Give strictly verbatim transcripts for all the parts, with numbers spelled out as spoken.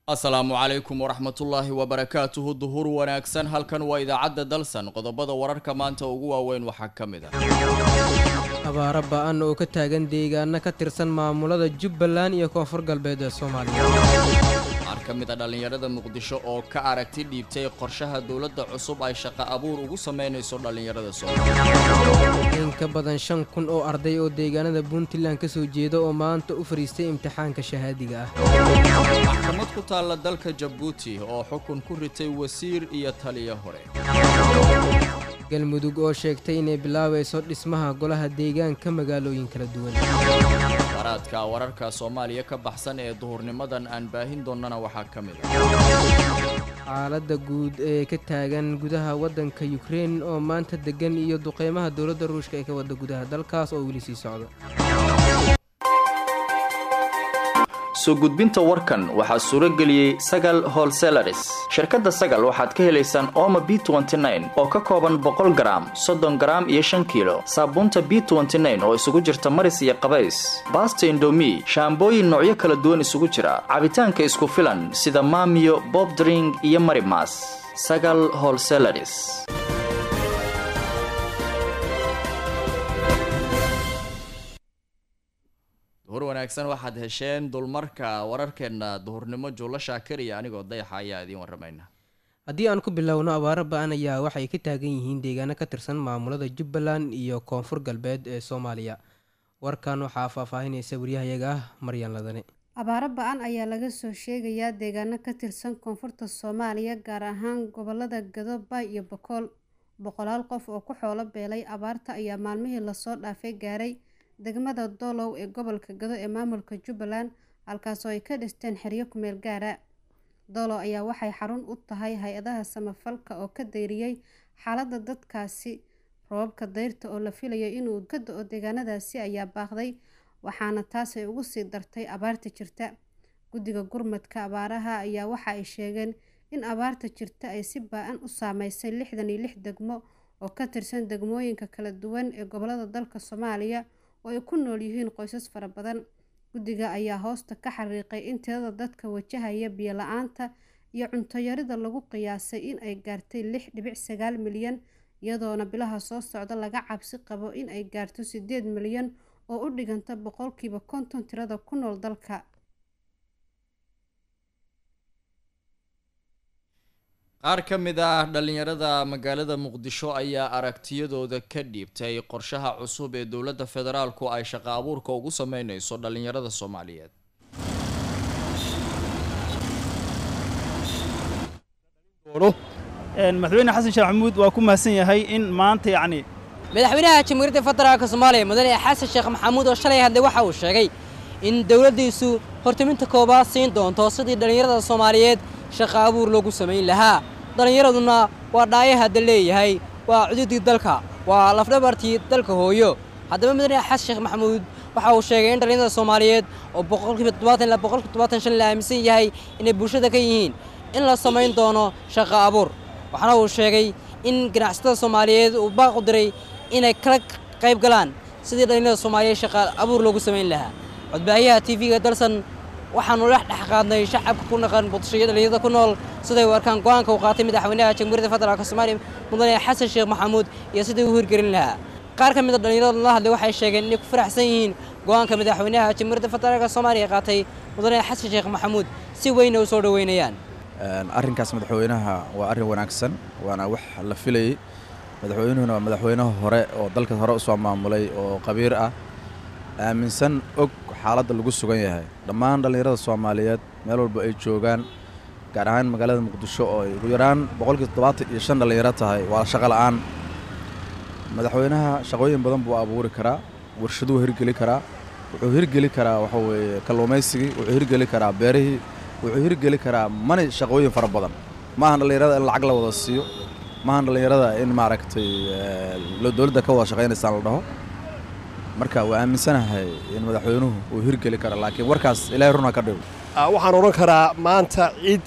السلام عليكم ورحمة الله وبركاته. الظهور وناكسن هل كان وإذا عد دلسن قضبض وررك ما أنت وقوة وين وحكمده abaaro ba'an oo ka taagan deegaana ka tirsan maamulada Jubbaland iyo Koonfur Galbeed ee Soomaaliya. qaar ka mid ah dhalinyarada Muqdisho oo ka aragti dhiibtay qorshaha dawladda cusub ay shaqo abuur ugu sameynayso dhalinyarada Soomaaliya. in ka badan shan kun oo arday oo deegaanada Puntland ka soo jeeda oo maanta u fariistay imtixaanka shahaadiga ah. maxkamad ku taala dalka Djibouti oo xukun ku ritay wasiir iyo taliye hore. galmudug oo sheegtay inay bilaabayso dhismaha golaha deegaanka magaalooyin kala duwan. waraadka wararka Soomaaliya ka baxsan ee duhurnimadan aan baahin doonana waxa kamid ah xaaladda guud ee ka taagan gudaha wadanka Ukraine oo maanta degan iyo duqeymaha dawladda Ruushka ee ka wada gudaha dalkaas oo weli sii socda. soo gudbinta warkan waxa suura galiyay Sagal Wholesalers. shirkadda Sagal waxaad ka helaysaan Omo B twenty nine oo ka kooban boqol gram, soddon gram iyo shan kiilo, saabuunta B twenty nine oo isugu jirta maris iyo qabays, Basta Indomie, shaambooyin noocyo kala duwan isugu jira, cabitaanka isku filan sida Maamiyo, Bob Drink iyo Marimas. Sagal Wholesalers. wanaagsan waxaad hesheen dulmarka wararkeena duhurnimo Juulo Shaakir anigoo dayaxa ayaa idin waramayna. haddii aan ku bilowno abaaro ba'an ayaa waxay ka taagan yihiin deegaano ka tirsan maamulada Jubbaland iyo Koonfur Galbeed ee Soomaaliya. warkan waxaa faahfaahinaysa wariyahayaga Maryan Ladane. abaaro ba'an ayaa laga soo sheegayaa deegaano ka tirsan Koonfurta Soomaaliya gaar ahaan gobolada Gadoba iyo Boqol. boqolaal qof oo ku xoolo beelay abaarta ayaa maalmihii la soo dhaafay gaaray degmada Doolow ee gobolka Gado ee maamulka Jubbaland halkaas oo ay ka dhisteen xeryo ku meel gaara. Doolow ayaa waxay xarun u tahay hay'adaha samafalka oo ka dayriyay xaaladda dadkaasi. roobabka dayrta oo la filayo inuu ka da'o deegaanadaasi ayaa baaqday waxaana taas ay ugu sii dartay abaarta jirta. guddiga gurmadka abaaraha ayaa waxa ay sheegeen in abaarta jirta ay si ba'an u saameysay lixdan iyo lix degmo oo ka tirsan degmooyinka kala duwan ee gobolada dalka Soomaaliya oo ay ku nool yihiin qoysas fara badan. guddiga ayaa hoosta ka xariiqay in tirada dadka wajahaya biyo la'aanta iyo cunto yarida lagu qiyaasay in ay gaartay lix dhibic sagaal milyan iyadoona bilaha soo socda laga cabsi qabo in ay gaarto sideed milyan oo u dhiganta boqolkiiba konton tirada ku nool dalka. qaar ka mid ah dhalinyarada magaalada Muqdisho ayaa aragtiyadooda ka dhiibtay qorshaha cusub ee dawladda federaalku ay shaqo abuurka ugu sameynayso dhalinyarada Soomaaliyeed. madaxweyne xasan sheekh maxamuud waa ku mahadsan yahay in maanta yacni madaxweynaha jamhuuriyadda federaalka Soomaaliya mudane xasan sheekh maxamuud oo shalay hadlay waxa uu sheegay in dawladdiisu hortaminta koobaad siin doonto sidii dhalinyarada Soomaaliyeed shaqo abuur loogu sameyn lahaa. dhalinyaraduna waa dhaayaha leeyahay waa cududii dalka waa lafdhabartii dalka hooyo. haddaba madaxweyne xasan sheekh maxamuud waxa uu sheegay in dhalinyarada Soomaaliyeed oo boqolkiiba todobaatan ilaa boqolkiiba todobaatan iyo shan la aaminsan yahay inay bulshada ka yihiin in la sameyn doono shaqo abuur. waxaana uu sheegay in ganacsatada Soomaaliyeed uu baaq u diray inay kala qayb galaan sidii dhalinyarada Soomaaliyeed shaqo abuur loogu sameyn lahaa. codbaahiyaha T V-ga dalsan waxaanu la dhaxqaadnay shacabka ku naqan Muqdisho dhalinyarada ku nool siday warkaan go'aanka uu qaatay madaxweynaha jamhuuriyadda federaalka Soomaaliya mudane xasan sheekh maxamuud iyo sidii uu hirgelin lahaa. qaar ka mid ah dhalinyarada la hadlay waxay sheegeen inay ku faraxsan yihiin go'aanka madaxweynaha jamhuuriyadda federaalka Soomaaliya qaatay mudane xasan sheekh maxamuud si weyn u soo dhaweynayaan. arrinkaas madaxweynaha waa arrin wanaagsan waana wax la filayay. madaxweynuhuna waa madaxweynaha hore oo dalka hore u soo maamulay oo qabiir ah aaminsan og xaaladda lagu sugan yahay. dhammaan dhalinyarada Soomaaliyeed meel walba ay joogaan gaar ahaan magaalada Muqdisho oo ay ugu yaraan boqolkiiba todobaatan iyo shan dhalinyaro tahay waa shaqo la'aan. madaxweynaha shaqooyin badan buu abuuri karaa, warshaduhu hirgeli karaa, wuxuu hirgeli karaa waxa weeye kalluumaysigii, wuxuu hirgeli karaa beerihii, wuxuu hirgeli karaa mani shaqooyin fara badan. maahan dhalinyarada in lacag la wada siiyo, maahan dhalinyarada in maaragtay dawladda ka wada shaqaynaysaan la dhaho. marka waa aaminsanahay in madaxweynuhu uu hirgeli karo laakiin warkaas ilaahay runa ka dhigo. waxaan oran karaa maanta cid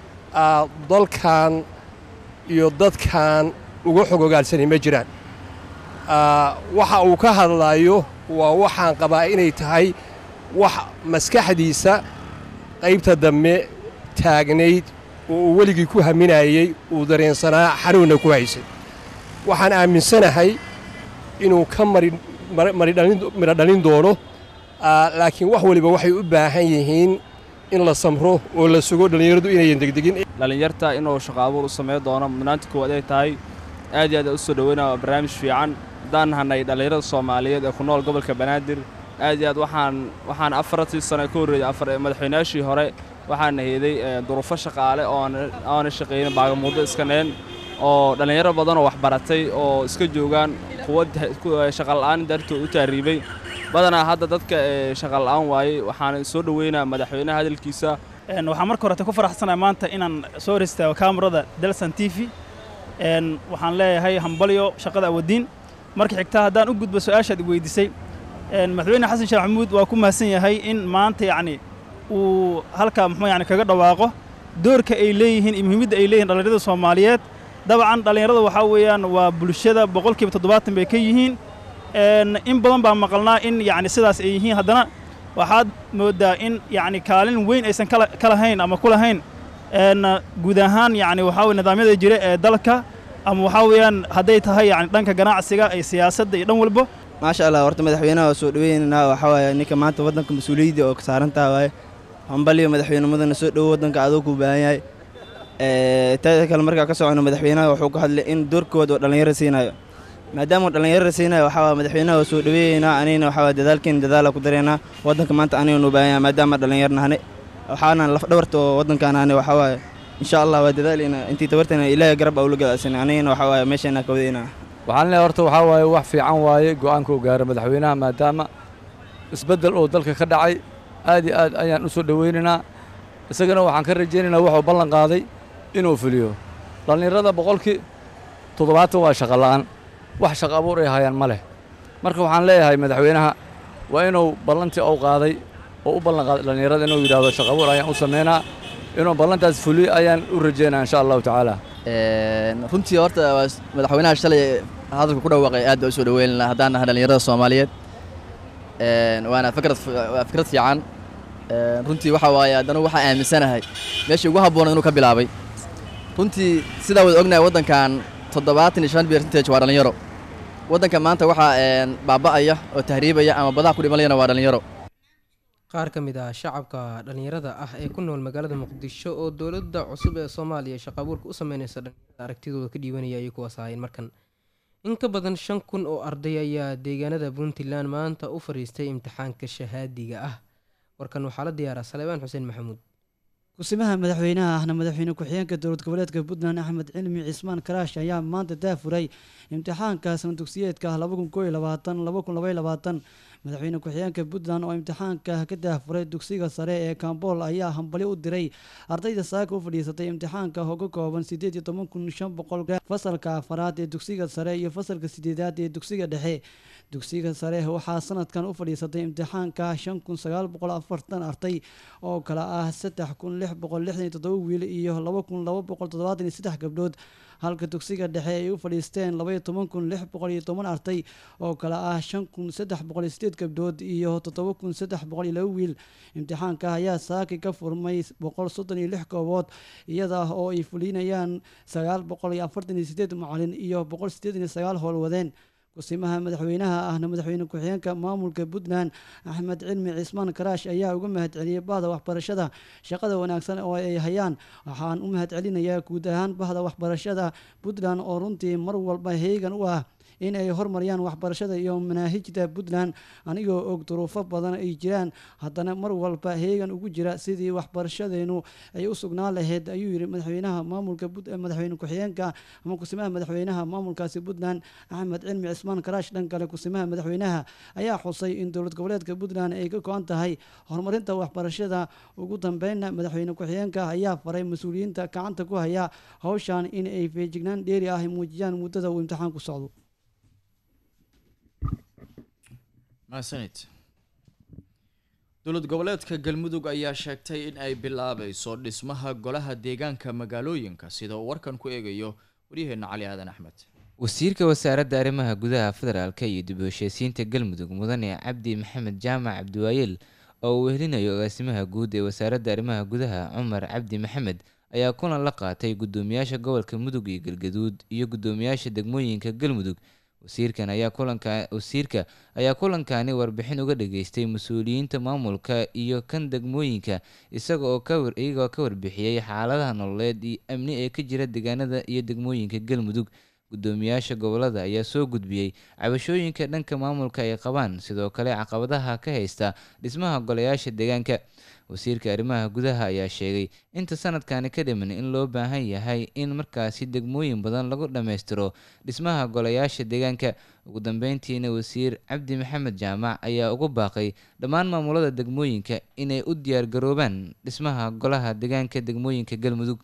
dalkan iyo dadkan uga xog ogaalsanay ma jiraan. waxa uu ka hadlayo waa waxaan qabaa inay tahay wax maskaxdiisa qaybta dambe taagnayd oo uu weligii ku haminayey uu dareensanaa xanuunna ku haysay waxaan aaminsanahay inuu ka midho dhalin doono laakiin wax waliba waxay u baahan yihiin in la samro oo la sugo dhallinyaradu inayan degdegin dhallinyarta inuu shaqo abuur u samayn doono mudnaanta koowaad ay tahay aad iyo aad u soo dhaweynaa barnaamij fiican haddaan nahanay dhallinyarada soomaaliyeed ee ku nool gobolka banaadir aad iyo aad waxaan waxaan afartii sano ka horreeyay afar madaxweynaashii hore waxaana heeday duruufo shaqaale oo aana shaqaynin baagamuuddo iska neen oo dhallinyaro badan oo waxbaratay oo iska joogaan kuwa shaqa la'aan dartood u taariibay badanaa hadda dadka shaqa la'aan waayey waxaan soo dhaweynaa madaxweynaha hadalkiisa waxaan marka horete ku faraxsanahay maanta inaan soo ristaago kaamarada dalsan t v waxaan leeyahay hambalyo shaqada awadiin marka xigtaa haddaan u gudbo su-aashaad i weydiisay madaxweyne xasan sheekh maxamuud waa ku mahadsan yahay in maanta yacni uu halkaa muxuu yani kaga dhawaaqo doorka ay leeyihiin iyo muhiimadda ay leeyihin dhallinyarada soomaaliyeed dabcan dhallinyarada waxaa weeyaan waa bulshada boqolkiiba toddobaatan bay ka yihiin in badan baa maqalnaa in yacni sidaas ay yihiin haddana waxaad mooddaa in yacni kaalin weyn aysan kala ka lahayn ama ku lahayn guud ahaan yacni waxaa weye nidaamyada jira ee dalka ama waxaa weeyaan hadday tahay yacni dhanka ganacsiga iyo siyaasadda iyo dhan walba maasha allah horta madaxweynaha waa soo dhaweynaynaa waxaa waaye ninka maanta waddanka mas-uuliyadda oo ka saarantaha waaye hambaliyo madaxweynimadana soo dhowo waddanka adoo kuu baahan yahay taada kale markaa ka socono madaxweynaha wuxuu ka hadlay in doorkooda oo dhallinyaro siinayo maadaama dhallinyarada siinayo waxaa waa madaxweynaha waa soo dhaweeyeynaa anigana waxaa waa dadaalkeena dadaala ku dareynaa waddanka maanta anigana u baahan yahay maadaama dhallinyar nahane waxaana lafdhabarta oo waddankaan ahane waxaa waaye insha allah waa dadaaleyna intii tabartana ilaahay garab aa ula gadaasana anigana waxaa waaye meesheenaa ka wadaynaa waxaan leeyahay horta waxaa waaye wax fiican waaye go'aanka uu gaaro madaxweynaha maadaama isbeddel oo dalka ka dhacay aad iyo aad ayaan u soo dhaweynaynaa isagana waxaan ka rajaynaynaa wuxuu ballan qaaday inuu fuliyo dhallinyarada boqolkii toddobaatan waa shaqa la'aan wax shaqa abuur ay hayaan ma leh marka waxaan leeyahay madaxweynaha waa inuu ballantii uu qaaday oo u ballan qaaday dhallinyarada inuu yidhaahdo shaqa abuur ayaan u samaynaa inuu ballantaas fuliyo ayaan u rajaynaa insha allahu tacaala runtii horta madaxweynaha shalay hadalka ku dhawaaqay aad baa u soo dhaweynaa haddaan nahay dhallinyarada soomaaliyeed waana fikrad waa fikrad fiican runtii waxaa waaye haddana waxaa aaminsanahay meeshii ugu habboona inuu ka bilaabay runtii sidaa wada ognahay waddankan toddobaatan iyo shan percentage waa dhallinyaro waddanka maanta waxaa baaba'aya oo tahriibaya ama badaha ku dhimanayana waa dhallinyaro qaar ka mid ah shacabka dhallinyarada ah ee ku nool magaalada muqdisho oo dowladda cusub ee soomaaliya shaqo abuurka u sameynaysa dhallinyarada aragtidooda ka dhiibanaya ayay kuwaas ahaayeen markan in ka badan shan kun oo arday ayaa deegaanada puntland maanta u fadhiistay imtixaanka shahaadiga ah warkan waxaa la diyaaraa saleebaan xuseen maxamuud kusimaha madaxweynaha ahna madaxweyne ku-xigeenka dowlad goboleedka puntland axmed cilmi cismaan karaash ayaa maanta daafuray imtixaanka sanadugsiyeedka laba kun koo iyo labaatan laba kun laba iyo labaatan madaxweyne ku-xigeenka puntland oo imtixaanka ka daafuray dugsiga sare ee kambool ayaa hambali u diray ardayda saaka u fadhiisatay imtixaanka oo ka kooban sideed iyo toban kun shan boqol fasalka afaraad ee dugsiga sare iyo fasalka sideedaad ee dugsiga dhexe dugsiga sare waxaa sanadkan u fadhiisatay imtixaanka shan kun sagaal boqol afartan arday oo kale ah saddex kun lix boqol lixdan iyo toddoba wiil iyo laba kun laba boqol toddobaatan iyo saddex gabdhood halka dugsiga dhexe ay u fadhiisteen labaiyo toban kun lix boqol iyo toban arday oo kale ah shan kun saddex boqol iyo sideed gabdhood iyo toddoba kun saddex boqol iyo laba wiil imtixaanka ayaa saaki ka furmay boqol soddon iyo lix goobood iyada oo ay fulinayaan sagaal boqol iyo afartan iyo sideed macalin iyo boqol sideetan iyo sagaal howlwadeen kusimaha madaxweynaha ahna madaxweyne ku-xigeenka maamulka puntland axmed cilmi cismaan karaash ayaa uga mahad celiyey bahda waxbarashada shaqada wanaagsan oo ay hayaan waxaan u mahad celinayaa guud ahaan bahda waxbarashada puntland oo runtii mar walba heegan u ah in ay hormariyaan waxbarashada iyo manaahijda puntland anigoo og duruufo badan ay jiraan haddana mar walba heegan ugu jira sidii waxbarashadeenu ay u sugnaan lahayd ayuu yidhi madaxweynaha maamulka madaxweyne ku-xigeenka ama kusimaha madaxweynaha maamulkaasi puntland axmed cilmi cismaan karaash dhan kale kusimaha madaxweynaha ayaa xusay in dowlad goboleedka puntland ay ka go-an tahay horumarinta waxbarashada ugu dambeynna madaxweyne ku-xigeenka ayaa faray mas-uuliyiinta gacanta ku haya howshan in ay feejignaan dheeri ah muujiyaan muddada uu imtixaanku socdo mahadsanid dowlad goboleedka galmudug ayaa sheegtay in ay bilaabayso dhismaha golaha deegaanka magaalooyinka sida uu warkan ku eegayo waryaheena cali aadan axmed wasiirka wasaaradda arrimaha gudaha federaalka iyo dib u heshiisiinta galmudug mudane cabdi maxamed jaamac cabdiwaayeel oo uu helinayo agaasimaha guud ee wasaaradda arrimaha gudaha Cumar Cabdi Maxamed ayaa kulan la qaatay gudoomiyaasha gobolka Mudug iyo Galgaduud iyo gudoomiyaasha degmooyinka Galmudug. wasiirkan ayaa kulanka wasiirka ayaa kulankani warbixin uga dhageystay mas'uuliyiinta maamulka iyo kan degmooyinka isaga oo ka war iyaga ka warbixiyay xaaladaha nololeed iyo amni ee ka jira deegaanada iyo degmooyinka Galmudug. gudoomiyaasha gobolada ayaa soo gudbiyay cabashooyinka dhanka maamulka ay qabaan, sidoo kale caqabadaha ka haysta dhismaha golayaasha deegaanka. wasiirka arrimaha gudaha ayaa sheegay inta sanadkani ka dhiman in loo baahan yahay in markaasi degmooyin badan lagu dhammaystiro dhismaha golayaasha deegaanka. ugu dambeyntiina wasiir Cabdi Maxamed Jaamac ayaa ugu baaqay dhammaan maamulada degmooyinka inay u diyaar garoobaan dhismaha golaha deegaanka degmooyinka Galmudug.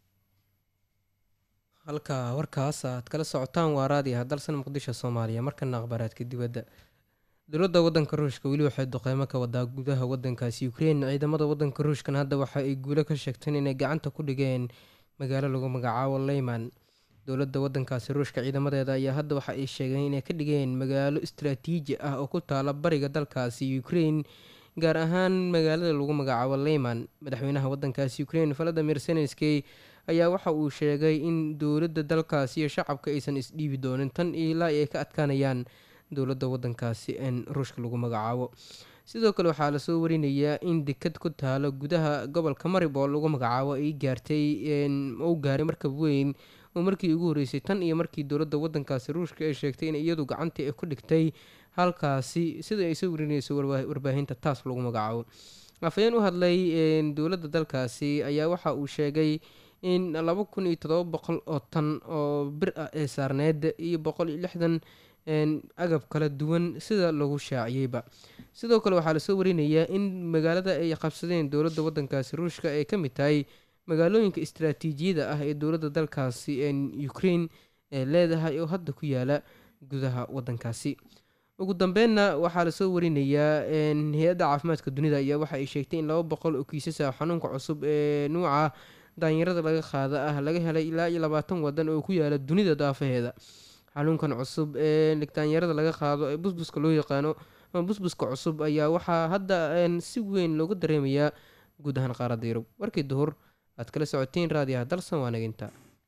halka warkaas aad kala socotaan waa raadiyaha dalsan muqdisho Soomaaliya. markana akhbaaraadka dibadda. dowladda waddanka Ruushka weli waxay duqeymo ka wadaa gudaha waddankaasi Ukraine. ciidamada waddanka Ruushkan hadda waxa ay guulo ka sheegteen inay gacanta ku dhigeen magaalo lagu magacaabo Lyman. dowladda waddankaasi Ruushka ciidamadeeda ayaa hadda waxa ay sheegeen inay ka dhigeen magaalo istiraatiiji ah oo ku taala bariga dalkaasi Ukraine, gaar ahaan magaalada lagu magacaabo Lyman. madaxweynaha waddankaasi Ukraine Volodymyr Zelensky ayaa waxa uu sheegay in dowladda dalkaasi iyo shacabka aysan isdhiibi doonin tan ilaa ay ka adkaanayaan dowladda waddankaasi een Ruushka lagu magacaabo. sidoo kale waxaa lasoo warinayaa in dekad ku taalo gudaha gobolka Mariupol lagu magacaabo ay gaartay uu gaaray markab weyn oo markii ugu horeysay tan iyo markii dowladda waddankaasi Ruushka ay sheegtay in iyadu gacantii ay ku dhigtay halkaasi, sida ay soo warinayso warbaahinta taas lagu magacaabo. afhayeen u hadlay dowladda dalkaasi ayaa waxa uu sheegay in laba kun iyo toddoba boqol oo tan oo bir ah ee saarneed iyo boqol iyo lixdan agab kala duwan sida lagu shaaciyeyba. sidoo kale waxaa lasoo warinayaa in magaalada ay qabsadeen dowladda waddankaasi Ruushka ay ka mid tahay magaalooyinka istiraatiijiyada ah ee dowladda dalkaasi Ukraine ee leedahay oo hadda ku yaala gudaha waddankaasi. ugu dambeynna waxaa lasoo warinayaa hay-adda caafimaadka dunida ayaa waxa ay sheegtay in laba boqol oo kiisas ah xanuunka cusub ee nuuca daanyarada laga qaada ah laga helay ilaa iyo labaatan wadan oo ku yaala dunida daafaheeda. xanuunkan cusub ee daanyarada laga qaado ee busbuska loo yaqaano ama busbuska cusub ayaa waxaa hadda si weyn looga dareemayaa guud ahaan qaaradda Yurub. warkii duhur aad kala socoteen raadiyaha dalsan waa naginta.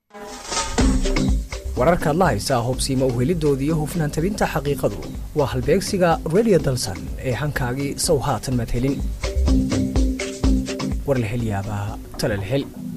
wararka la haysa hubsiima u helidoodii iyo hufnaan tabinta xaqiiqadu waa halbeegsiga Radio Dalsan ee hankaagii sow haatan mad helin. war la hel yaabaa tala la hel.